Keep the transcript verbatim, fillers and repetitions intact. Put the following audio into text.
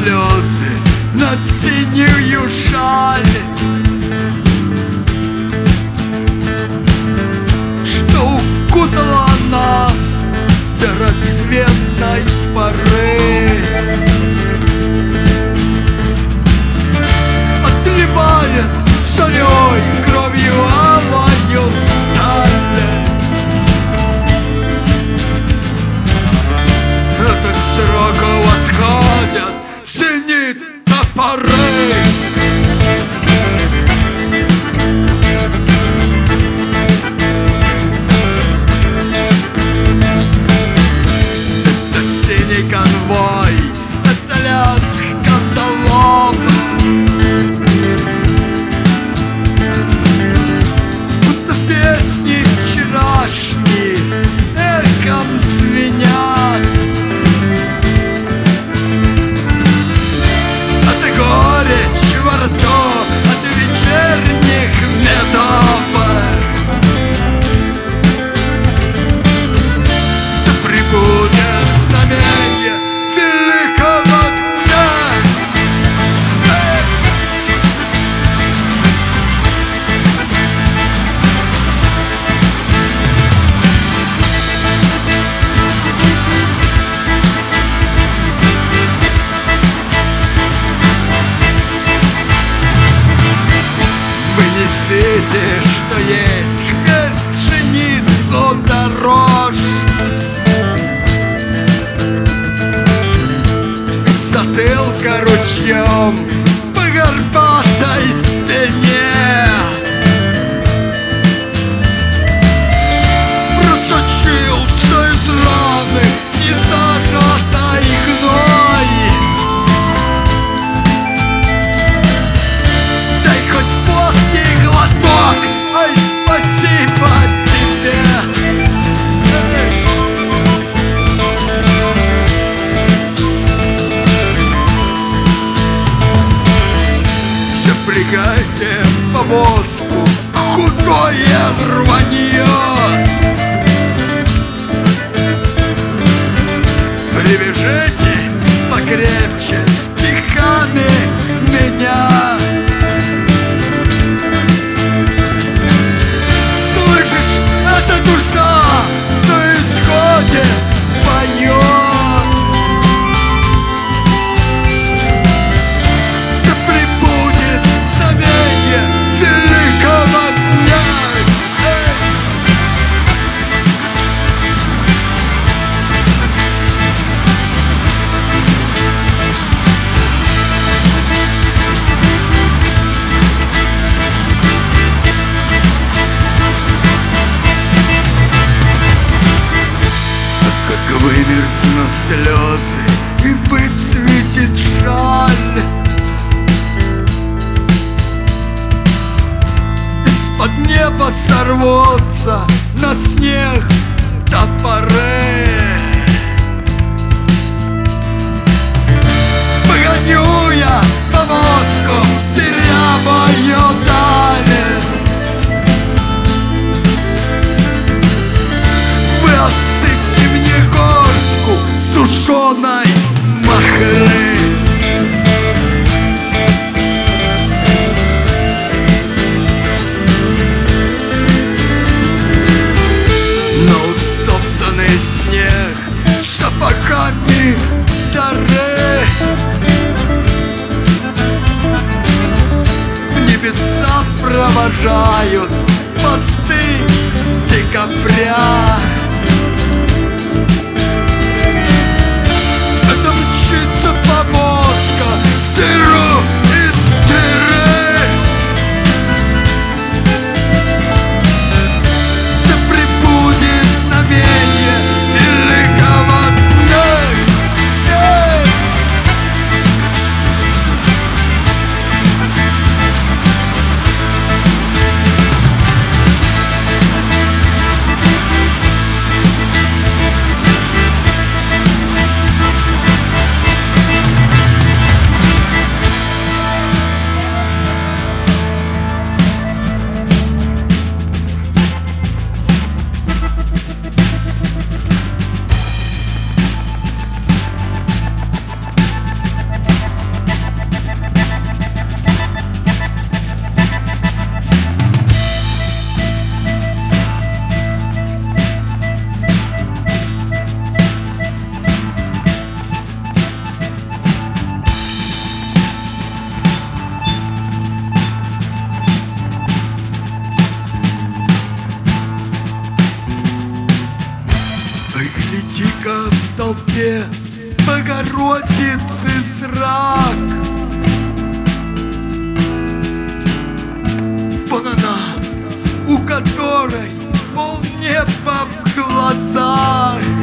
слезы на синюю шаль, что укутала нас до рассветной поры. Отливает солей кровью алою сталь. Так сроку восходят в зенит топоры. Это синий конвой, это лязг кандалов, будто песни вчерашние эхом звенят. Это горечь во рту от вечерних медов. Да прибудет знамение великого дня. Вынесите, что есть хмель, пшеницу да рожь, из затылка ручьем по горбатой спине. Просочился из раны незажатой гной. Дай хоть водки глоток, ай, спасибо тебе. Запрягайте повозку, худое рванье. Привяжите покрепче стихами меня. Слышишь, эта душа на исходе поет. Да пребудет знамение великого дня. Как вымерзнут слезы и выцветит жаль, из-под неба сорвутся на снег топоры. Погоню я повозку в дырявую даль. Вы отсыпьте мне горстку сушеной махры. На утоптанный снег сапогами дары. В небеса провожают посты декабря. Это мчится повозка в дыру из дыры. Да пребудет знамение великого дня. толпе Богородицы зрак. Вон она, у которой полнеба в глазах.